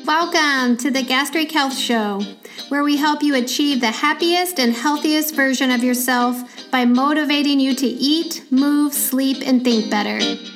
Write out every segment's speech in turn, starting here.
Welcome to the Gastric Health Show, where we help you achieve the happiest and healthiest version of yourself by motivating you to eat, move, sleep, and think better.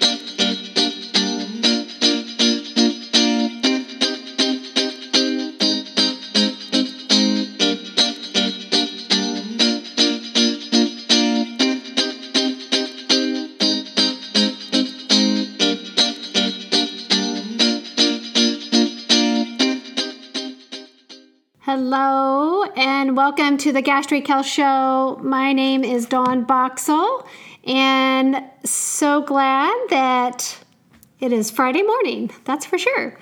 Hello and welcome to the Gastric Health Show. My name is Dawn Boxall and so glad that it is Friday morning, that's for sure.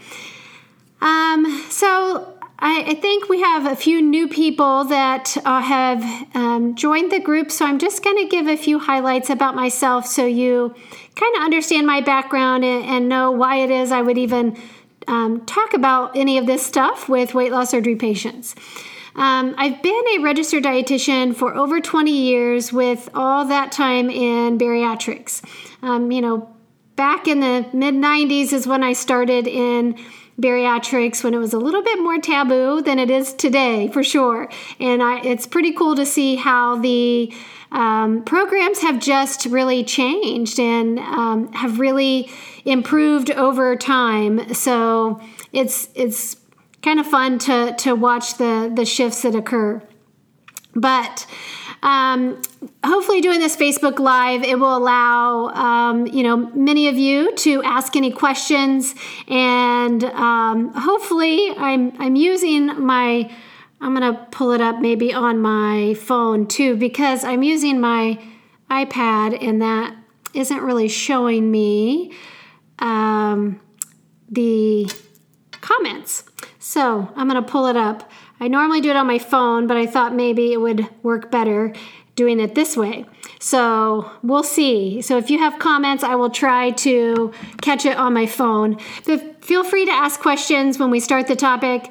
So I think we have a few new people that have joined the group, so I'm just going to give a few highlights about myself so you kind of understand my background and know why it is I would even talk about any of this stuff with weight loss surgery patients. I've been a registered dietitian for over 20 years with all that time in bariatrics. Back in the mid-90s is when I started in bariatrics, when it was a little bit more taboo than it is today, for sure. And it's pretty cool to see how the programs have just really changed and have really improved over time. So it's kind of fun to watch the shifts that occur. But hopefully doing this Facebook Live, it will allow, many of you to ask any questions. And hopefully I'm using I'm going to pull it up maybe on my phone too, because I'm using my iPad and that isn't really showing me the comments. So I'm going to pull it up. I normally do it on my phone, but I thought maybe it would work better doing it this way. So we'll see. So if you have comments, I will try to catch it on my phone. But feel free to ask questions when we start the topic.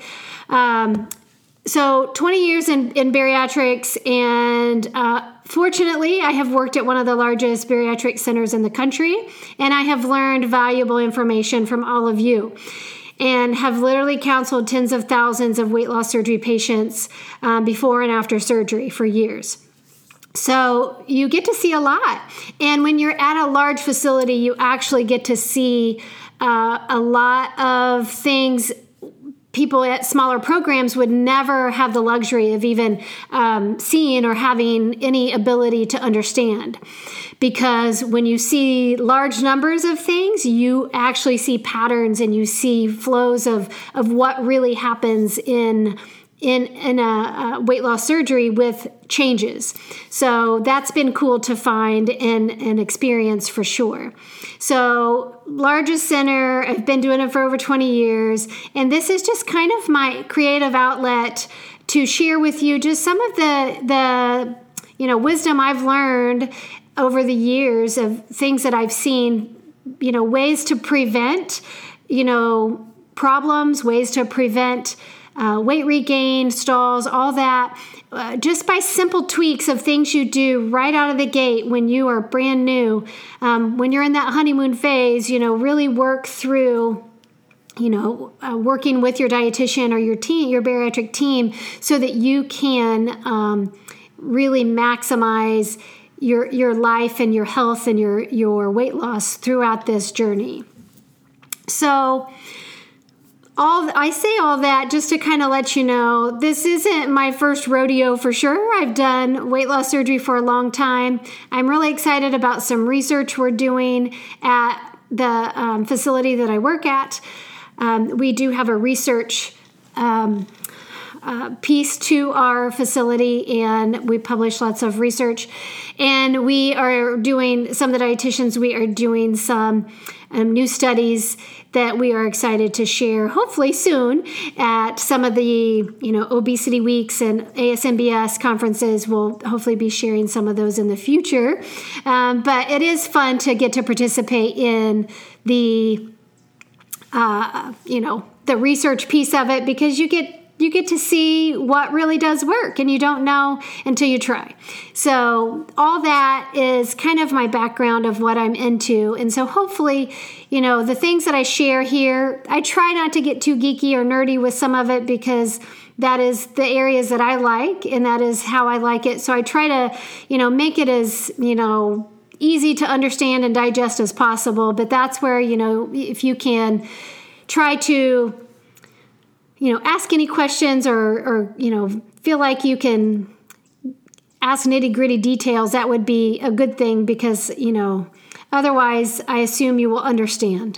So 20 years in bariatrics, and fortunately, I have worked at one of the largest bariatric centers in the country, and I have learned valuable information from all of you and have literally counseled tens of thousands of weight loss surgery patients before and after surgery for years. So you get to see a lot. And when you're at a large facility, you actually get to see a lot of things people at smaller programs would never have the luxury of even seeing or having any ability to understand. Because when you see large numbers of things, you actually see patterns and you see flows of what really happens in a weight loss surgery with changes. So that's been cool to find and experience for sure. So largest center, I've been doing it for over 20 years. And this is just kind of my creative outlet to share with you just some of the wisdom I've learned over the years of things that I've seen, ways to prevent, problems, ways to prevent weight regain, stalls, all that, just by simple tweaks of things you do right out of the gate when you are brand new. When you're in that honeymoon phase, really work through, working with your dietitian or your team, your bariatric team, so that you can really maximize your life and your health and your weight loss throughout this journey. So I say all that just to kind of let you know, this isn't my first rodeo for sure. I've done weight loss surgery for a long time. I'm really excited about some research we're doing at the facility that I work at. We do have a research piece to our facility, and we publish lots of research. And we are doing, some of the dietitians, we are doing some new studies that we are excited to share, hopefully soon, at some of the, obesity weeks and ASMBS conferences. We'll hopefully be sharing some of those in the future. But it is fun to get to participate in the research piece of it, because you get you get to see what really does work, and you don't know until you try. So all that is kind of my background of what I'm into. And so hopefully, the things that I share here, I try not to get too geeky or nerdy with some of it, because that is the areas that I like, and that is how I like it. So I try to, make it as, easy to understand and digest as possible. But that's where, if you can try to, ask any questions or feel like you can ask nitty-gritty details, that would be a good thing, because, otherwise I assume you will understand.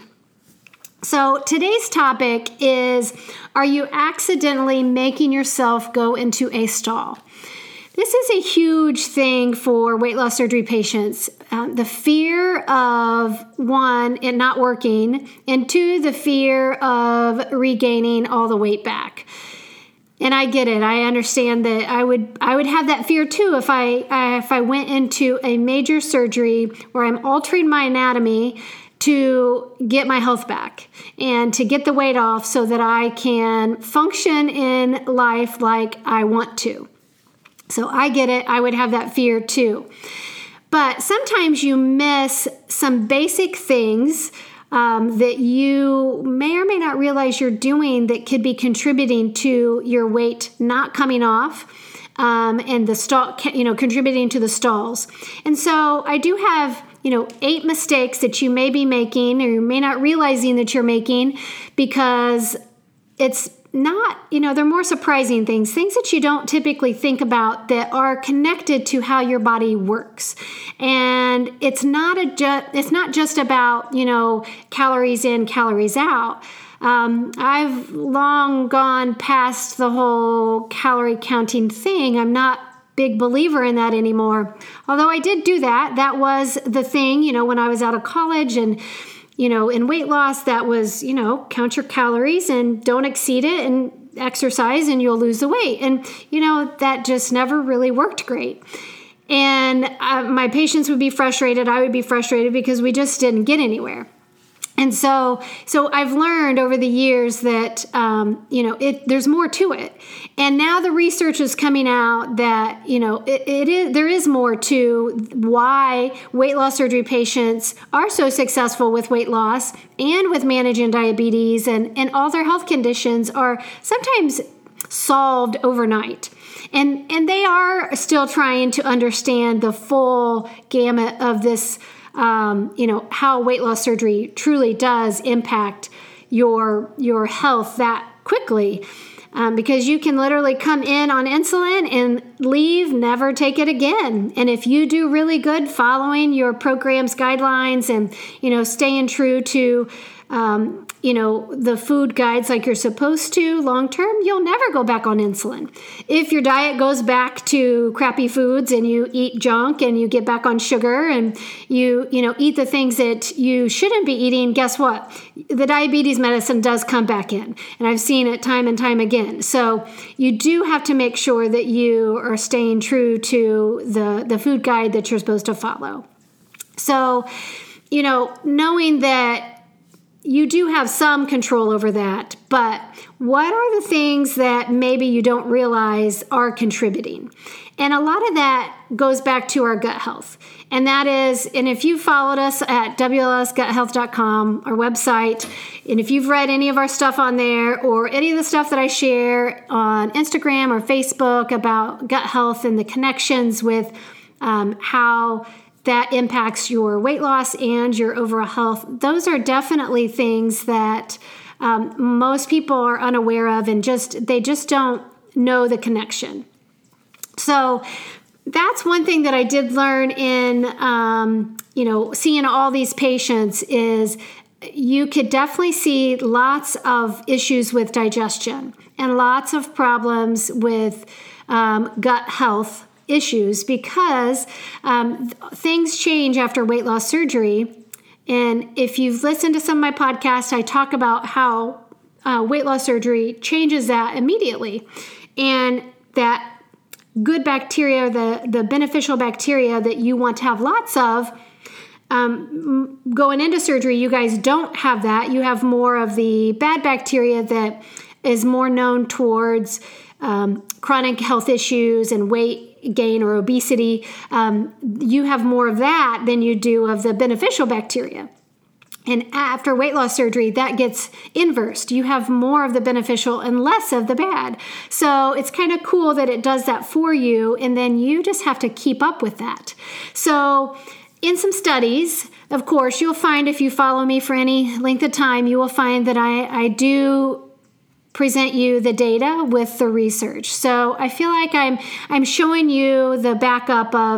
So today's topic is, are you accidentally making yourself go into a stall? This is a huge thing for weight loss surgery patients. The fear of, one, it not working, and two, the fear of regaining all the weight back. And I get it. I understand that I would have that fear too if I went into a major surgery where I'm altering my anatomy to get my health back and to get the weight off so that I can function in life like I want to. So I get it. I would have that fear too. But sometimes you miss some basic things that you may or may not realize you're doing that could be contributing to your weight not coming off, and the stall, contributing to the stalls. And so I do have 8 mistakes that you may be making, or you may not realizing that you're making, because it's not, they're more surprising things that you don't typically think about that are connected to how your body works. And it's not just about, calories in, calories out. I've long gone past the whole calorie counting thing. I'm not big believer in that anymore. Although I did do that. That was the thing, when I was out of college, and in weight loss, that was, count your calories and don't exceed it, and exercise and you'll lose the weight. And, that just never really worked great. And my patients would be frustrated. I would be frustrated because we just didn't get anywhere. And so I've learned over the years that, there's more to it. And now the research is coming out that, there is more to why weight loss surgery patients are so successful with weight loss and with managing diabetes, and all their health conditions are sometimes solved overnight. And they are still trying to understand the full gamut of this, how weight loss surgery truly does impact your health that quickly. Because you can literally come in on insulin and leave, never take it again. And if you do really good following your program's guidelines and, staying true to, the food guides like you're supposed to long term, you'll never go back on insulin. If your diet goes back to crappy foods and you eat junk and you get back on sugar and you eat the things that you shouldn't be eating, guess what? The diabetes medicine does come back in. And I've seen it time and time again. So you do have to make sure that you are staying true to the food guide that you're supposed to follow. So, knowing that you do have some control over that, but what are the things that maybe you don't realize are contributing? And a lot of that goes back to our gut health. And that is, and if you followed us at WLSGutHealth.com, our website, and if you've read any of our stuff on there or any of the stuff that I share on Instagram or Facebook about gut health and the connections with how that impacts your weight loss and your overall health, those are definitely things that most people are unaware of, and they just don't know the connection. So that's one thing that I did learn in seeing all these patients is you could definitely see lots of issues with digestion and lots of problems with gut health issues, because things change after weight loss surgery. And if you've listened to some of my podcasts, I talk about how weight loss surgery changes that immediately. And that good bacteria, the beneficial bacteria that you want to have lots of, going into surgery, you guys don't have that. You have more of the bad bacteria that is more known towards chronic health issues and weight gain or obesity. You have more of that than you do of the beneficial bacteria. And after weight loss surgery, that gets inversed. You have more of the beneficial and less of the bad. So it's kind of cool that it does that for you, and then you just have to keep up with that. So in some studies, of course, you'll find, if you follow me for any length of time, you will find that I do present you the data with the research. So I feel like I'm showing you the backup of,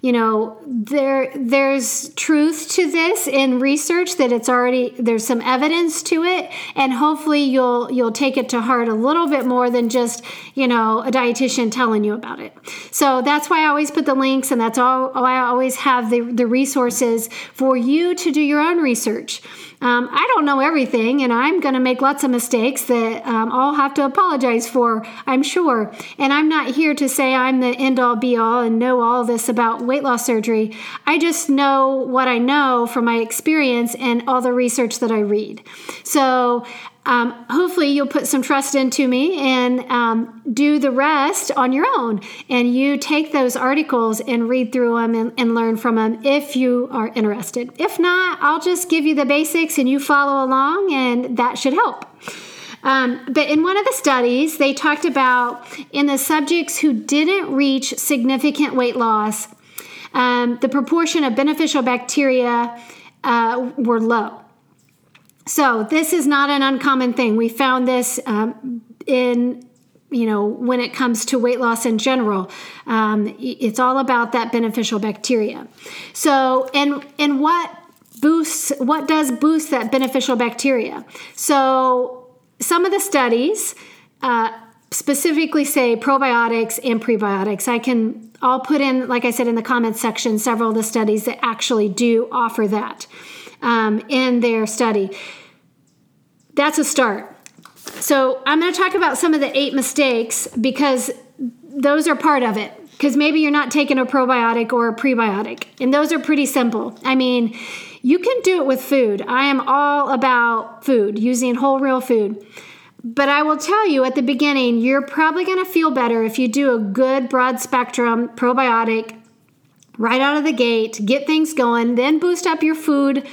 there's truth to this in research, that there's some evidence to it, and hopefully you'll take it to heart a little bit more than just, a dietitian telling you about it. So that's why I always put the links, and that's all I always have the resources for you to do your own research. I don't know everything, and I'm going to make lots of mistakes that I'll have to apologize for, I'm sure. And I'm not here to say I'm the end-all, be-all and know all this about weight loss surgery. I just know what I know from my experience and all the research that I read. So hopefully you'll put some trust into me and do the rest on your own. And you take those articles and read through them and learn from them if you are interested. If not, I'll just give you the basics and you follow along, and that should help. But in one of the studies, they talked about in the subjects who didn't reach significant weight loss, the proportion of beneficial bacteria were low. So this is not an uncommon thing. We found this when it comes to weight loss in general. It's all about that beneficial bacteria. So, and what does boost that beneficial bacteria? So some of the studies specifically say probiotics and prebiotics. I'll put in, like I said, in the comments section, several of the studies that actually do offer that in their study. That's a start. So I'm going to talk about some of the 8 mistakes, because those are part of it. Because maybe you're not taking a probiotic or a prebiotic, and those are pretty simple. I mean, you can do it with food. I am all about food, using whole real food. But I will tell you at the beginning, you're probably going to feel better if you do a good broad spectrum probiotic right out of the gate, get things going, then boost up your food,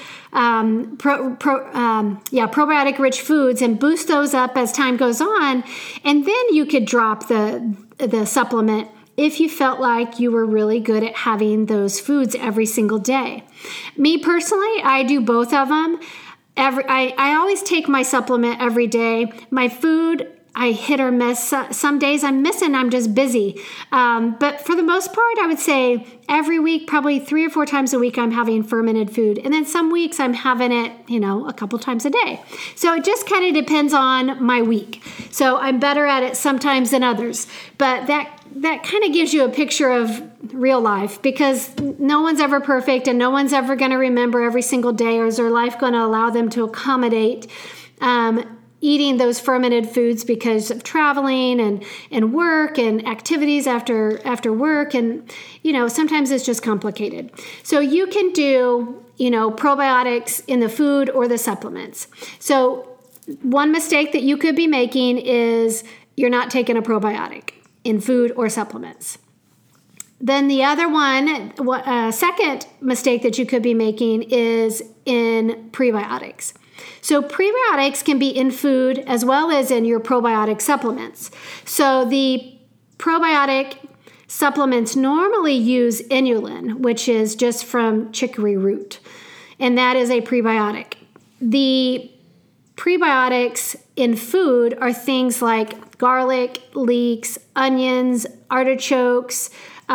probiotic rich foods, and boost those up as time goes on. And then you could drop the supplement if you felt like you were really good at having those foods every single day. Me personally, I do both of them. I always take my supplement every day. My food, I hit or miss. Some days I'm missing, I'm just busy. But for the most part, I would say every week, probably 3 or 4 times a week, I'm having fermented food. And then some weeks I'm having it, a couple times a day. So it just kind of depends on my week. So I'm better at it sometimes than others. But that kind of gives you a picture of real life, because no one's ever perfect and no one's ever going to remember every single day, or is their life going to allow them to accommodate eating those fermented foods because of traveling and work and activities after work. And, sometimes it's just complicated. So you can do, probiotics in the food or the supplements. So one mistake that you could be making is you're not taking a probiotic in food or supplements. Then the other one, second mistake that you could be making is in prebiotics. So prebiotics can be in food as well as in your probiotic supplements. So the probiotic supplements normally use inulin, which is just from chicory root, and that is a prebiotic. The prebiotics in food are things like garlic, leeks, onions, artichokes,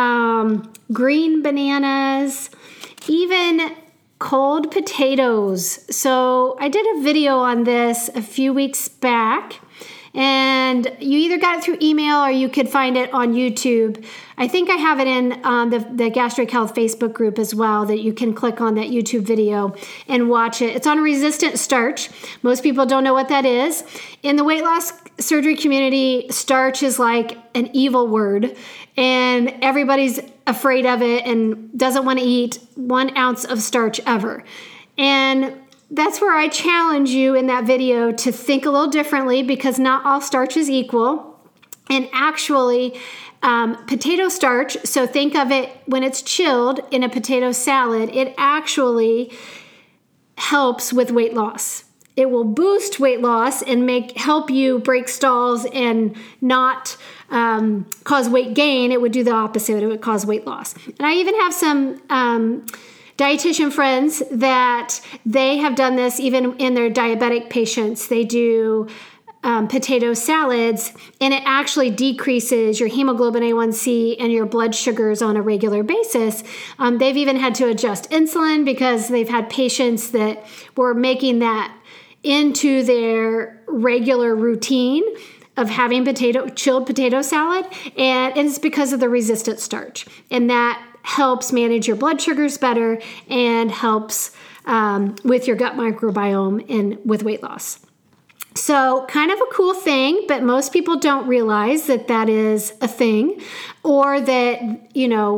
green bananas, even cold potatoes. So I did a video on this a few weeks back, and you either got it through email or you could find it on YouTube. I think I have it in the Gastric Health Facebook group as well, that you can click on that YouTube video and watch it. It's on resistant starch. Most people don't know what that is. In the weight loss surgery community, starch is like an evil word, and everybody's afraid of it and doesn't want to eat 1 ounce of starch ever. And that's where I challenge you in that video to think a little differently, because not all starch is equal. And actually, potato starch, so think of it when it's chilled in a potato salad, it actually helps with weight loss. It will boost weight loss and help you break stalls and not cause weight gain. It would do the opposite. It would cause weight loss. And I even have some dietitian friends that they have done this even in their diabetic patients. They do potato salads, and it actually decreases your hemoglobin A1C and your blood sugars on a regular basis. They've even had to adjust insulin because they've had patients that were making that into their regular routine of having chilled potato salad, and it's because of the resistant starch. And that helps manage your blood sugars better and helps with your gut microbiome and with weight loss. So kind of a cool thing, but most people don't realize that that is a thing, or that,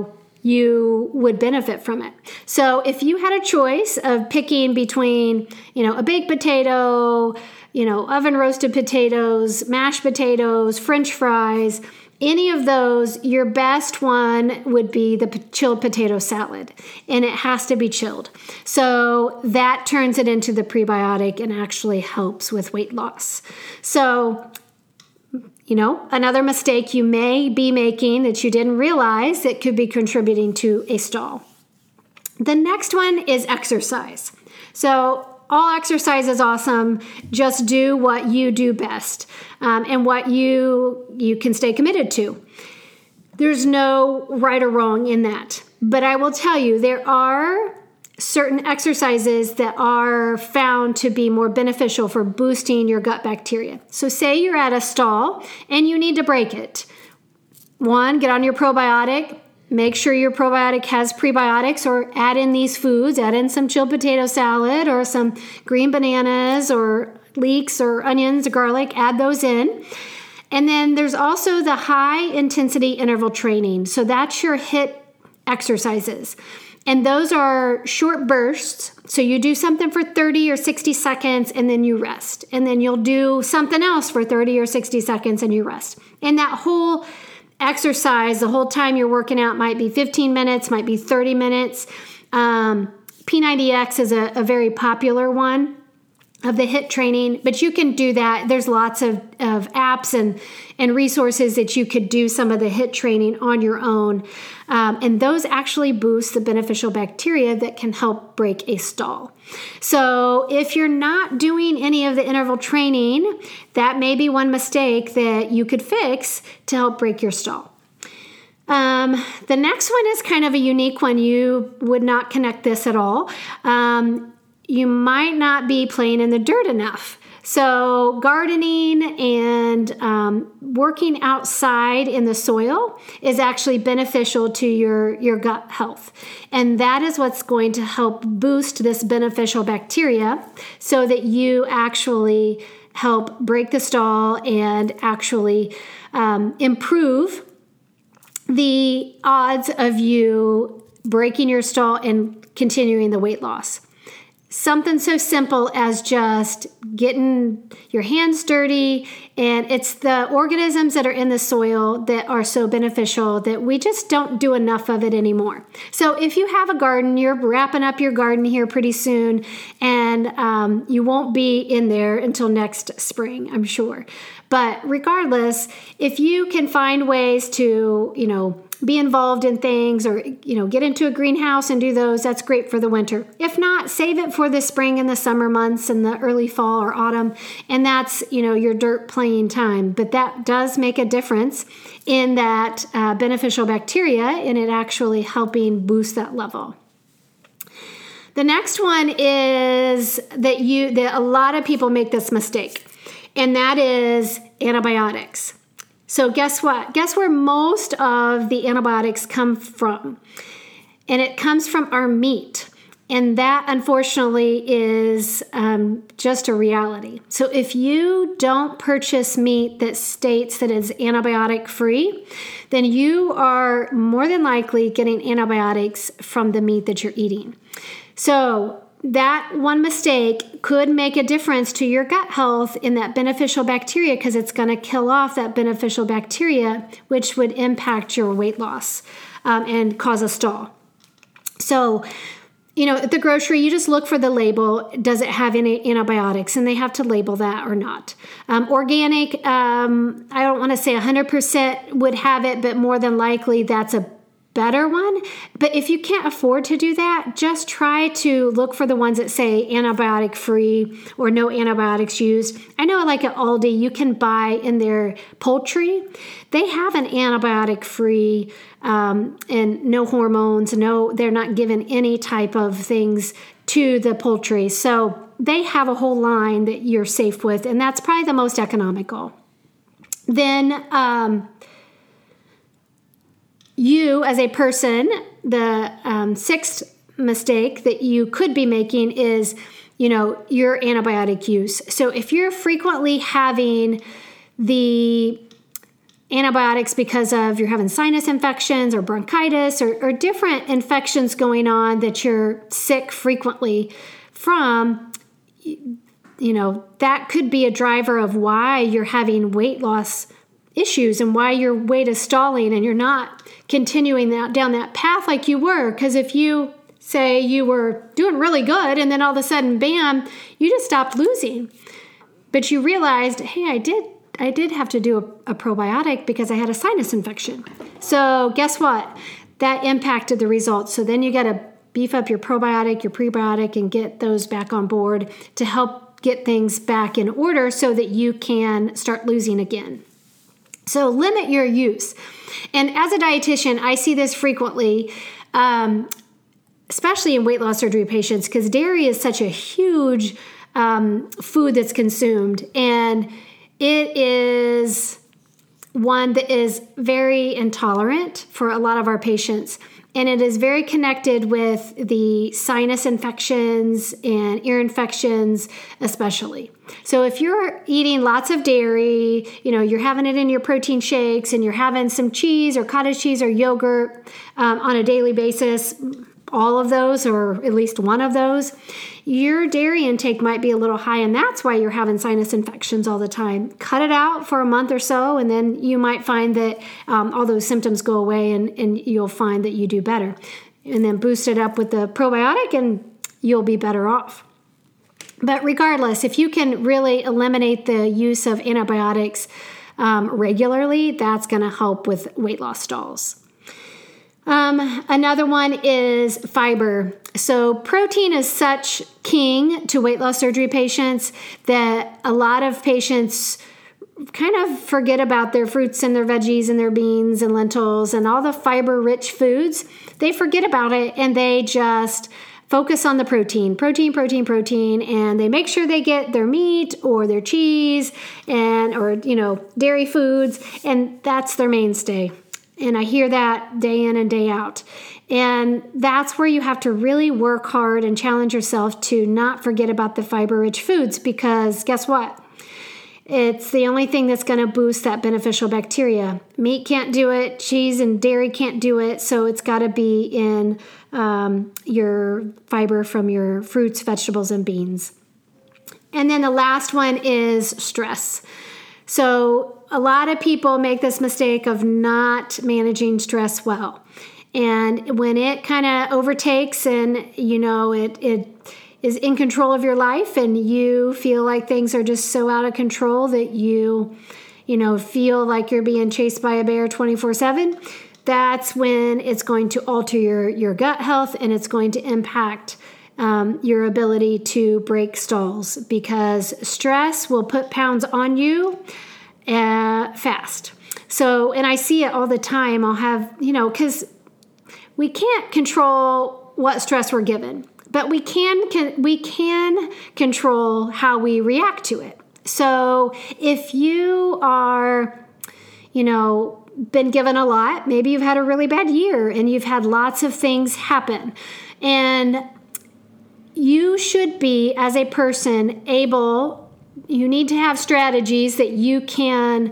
you would benefit from it. So if you had a choice of picking between, a baked potato, oven roasted potatoes, mashed potatoes, French fries, any of those, your best one would be the chilled potato salad, and it has to be chilled. So that turns it into the prebiotic and actually helps with weight loss. So, another mistake you may be making that you didn't realize that could be contributing to a stall. The next one is exercise. So all exercise is awesome. Just do what you do best and what you can stay committed to. There's no right or wrong in that. But I will tell you, there are certain exercises that are found to be more beneficial for boosting your gut bacteria. So say you're at a stall and you need to break it. One, get on your probiotic. Make sure your probiotic has prebiotics, or add in these foods. Add in some chilled potato salad or some green bananas or leeks or onions or garlic. Add those in. And then there's also the high intensity interval training. So that's your HIIT exercises. And those are short bursts. So you do something for 30 or 60 seconds and then you rest. And then you'll do something else for 30 or 60 seconds and you rest. And that whole exercise, the whole time you're working out, might be 15 minutes, might be 30 minutes. P90X is a very popular one of the HIIT training, but you can do that. There's lots of apps and resources that you could do some of the HIIT training on your own. And those actually boost the beneficial bacteria that can help break a stall. So if you're not doing any of the interval training, that may be one mistake that you could fix to help break your stall. The next one is kind of a unique one. You would not connect this at all. You might not be playing in the dirt enough. So gardening and working outside in the soil is actually beneficial to your gut health. And that is what's going to help boost this beneficial bacteria so that you actually help break the stall and actually improve the odds of you breaking your stall and continuing the weight loss. Something so simple as just getting your hands dirty, and it's the organisms that are in the soil that are so beneficial that we just don't do enough of it anymore. So if you have a garden, you're wrapping up your garden here pretty soon, and you won't be in there until next spring, I'm sure. But regardless, if you can find ways to, be involved in things or, get into a greenhouse and do those, that's great for the winter. If not, save it for the spring and the summer months and the early fall or autumn. And that's, your dirt playing time. But that does make a difference in that beneficial bacteria and it actually helping boost that level. The next one is that a lot of people make this mistake, and that is antibiotics. So guess what? Guess where most of the antibiotics come from? And it comes from our meat. And that, unfortunately, is just a reality. So if you don't purchase meat that states that it's antibiotic free, then you are more than likely getting antibiotics from the meat that you're eating. So that one mistake could make a difference to your gut health in that beneficial bacteria, because it's going to kill off that beneficial bacteria, which would impact your weight loss and cause a stall. So, at the grocery, you just look for the label. Does it have any antibiotics? And they have to label that or not. Organic, I don't want to say 100% would have it, but more than likely that's a better one. But if you can't afford to do that, just try to look for the ones that say antibiotic free or no antibiotics used. I know like at Aldi, you can buy in their poultry, they have an antibiotic free and no hormones, they're not given any type of things to the poultry. So they have a whole line that you're safe with, and that's probably the most economical. Then you as a person, the sixth mistake that you could be making is, your antibiotic use. So if you're frequently having the antibiotics because of you're having sinus infections or bronchitis or different infections going on that you're sick frequently from, that could be a driver of why you're having weight loss issues and why your weight is stalling and you're not continuing down that path like you were. Because if you say you were doing really good and then all of a sudden, bam, you just stopped losing. But you realized, hey, I did have to do a probiotic because I had a sinus infection. So guess what? That impacted the results. So then you got to beef up your probiotic, your prebiotic, and get those back on board to help get things back in order so that you can start losing again. So limit your use. And as a dietitian, I see this frequently, especially in weight loss surgery patients, because dairy is such a huge food that's consumed. And it is one that is very intolerant for a lot of our patients. And it is very connected with the sinus infections and ear infections, especially. So if you're eating lots of dairy, you're having it in your protein shakes and you're having some cheese or cottage cheese or yogurt on a daily basis, all of those or at least one of those, your dairy intake might be a little high, and that's why you're having sinus infections all the time. Cut it out for a month or so, and then you might find that all those symptoms go away and you'll find that you do better. And then boost it up with the probiotic and you'll be better off. But regardless, if you can really eliminate the use of antibiotics regularly, that's going to help with weight loss stalls. Another one is fiber. So protein is such king to weight loss surgery patients that a lot of patients kind of forget about their fruits and their veggies and their beans and lentils and all the fiber-rich foods. They forget about it and they just focus on the protein, and they make sure they get their meat or their cheese or dairy foods, and that's their mainstay. And I hear that day in and day out. And that's where you have to really work hard and challenge yourself to not forget about the fiber-rich foods, because guess what? It's the only thing that's going to boost that beneficial bacteria. Meat can't do it. Cheese and dairy can't do it. So it's got to be in your fiber from your fruits, vegetables, and beans. And then the last one is stress. So a lot of people make this mistake of not managing stress well. And when it kind of overtakes and, it is in control of your life and you feel like things are just so out of control that you feel like you're being chased by a bear 24/7, that's when it's going to alter your gut health and it's going to impact your ability to break stalls, because stress will put pounds on you fast. So, and I see it all the time. I'll have, because we can't control what stress we're given, but we can control how we react to it. So if you are, been given a lot, maybe you've had a really bad year and you've had lots of things happen, and you should be, as a person, you need to have strategies that you can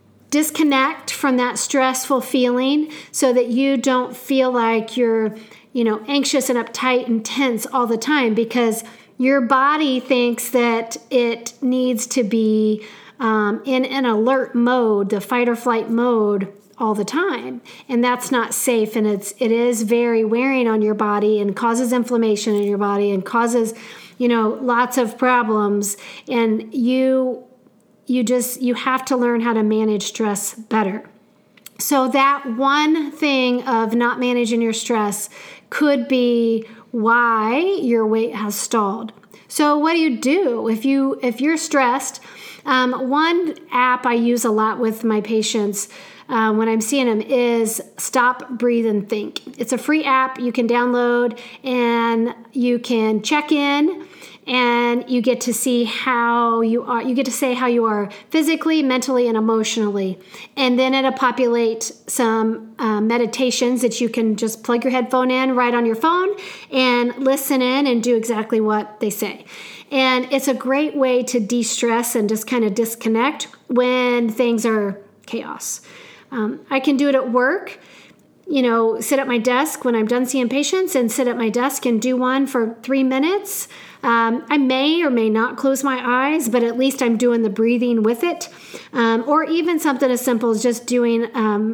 disconnect from that stressful feeling so that you don't feel like you're anxious and uptight and tense all the time, because your body thinks that it needs to be in an alert mode, the fight or flight mode, all the time. And that's not safe. And it is very wearing on your body and causes inflammation in your body and causes, lots of problems. And you have to learn how to manage stress better. So that one thing of not managing your stress could be why your weight has stalled. So what do? If you're stressed, one app I use a lot with my patients when I'm seeing them is Stop, Breathe, and Think. It's a free app you can download, and you can check in, and you get to see how you are. You get to say how you are physically, mentally, and emotionally. And then it'll populate some meditations that you can just plug your headphone in right on your phone and listen in and do exactly what they say. And it's a great way to de-stress and just kind of disconnect when things are chaos. I can do it at work. Sit at my desk when I'm done seeing patients and sit at my desk and do one for 3 minutes. I may or may not close my eyes, but at least I'm doing the breathing with it. Or even something as simple as just doing,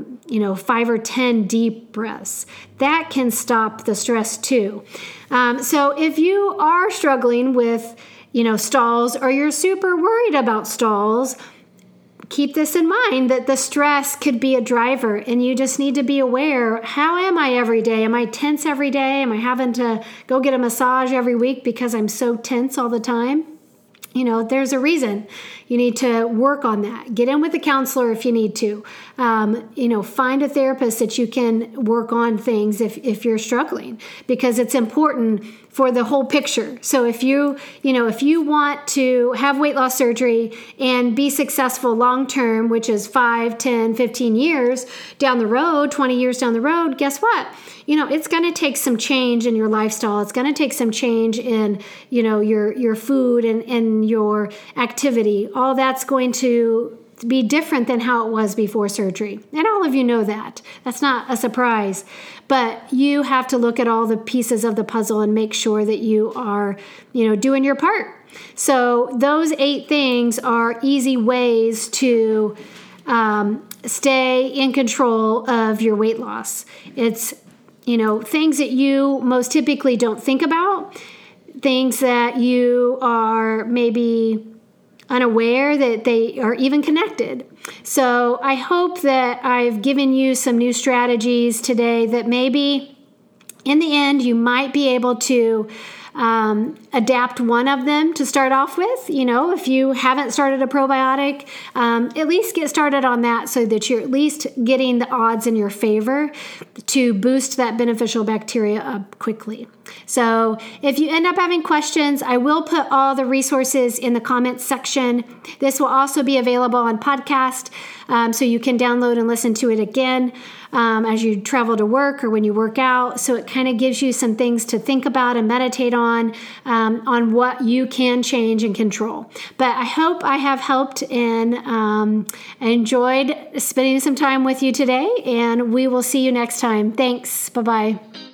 5 or 10 deep breaths. That can stop the stress too. So if you are struggling with, stalls, or you're super worried about stalls, keep this in mind, that the stress could be a driver, and you just need to be aware. How am I every day? Am I tense every day? Am I having to go get a massage every week because I'm so tense all the time? There's a reason. You need to work on that. Get in with a counselor if you need to. Find a therapist that you can work on things if you're struggling, because it's important for the whole picture. So if you want to have weight loss surgery and be successful long-term, which is 5, 10, 15 years down the road, 20 years down the road, guess what? It's going to take some change in your lifestyle. It's going to take some change in, your food and your activity. All that's going to be different than how it was before surgery. And all of you know that. That's not a surprise. But you have to look at all the pieces of the puzzle and make sure that you are, doing your part. So those 8 things are easy ways to stay in control of your weight loss. It's things that you most typically don't think about, things that you are maybe unaware that they are even connected. So I hope that I've given you some new strategies today that maybe in the end you might be able to adapt one of them to start off with. If you haven't started a probiotic, at least get started on that so that you're at least getting the odds in your favor to boost that beneficial bacteria up quickly. So if you end up having questions, I will put all the resources in the comments section. This will also be available on podcast, so you can download and listen to it again as you travel to work or when you work out. So it kind of gives you some things to think about and meditate on what you can change and control. But I hope I have helped, and I enjoyed spending some time with you today, and we will see you next time. Thanks. Bye-bye.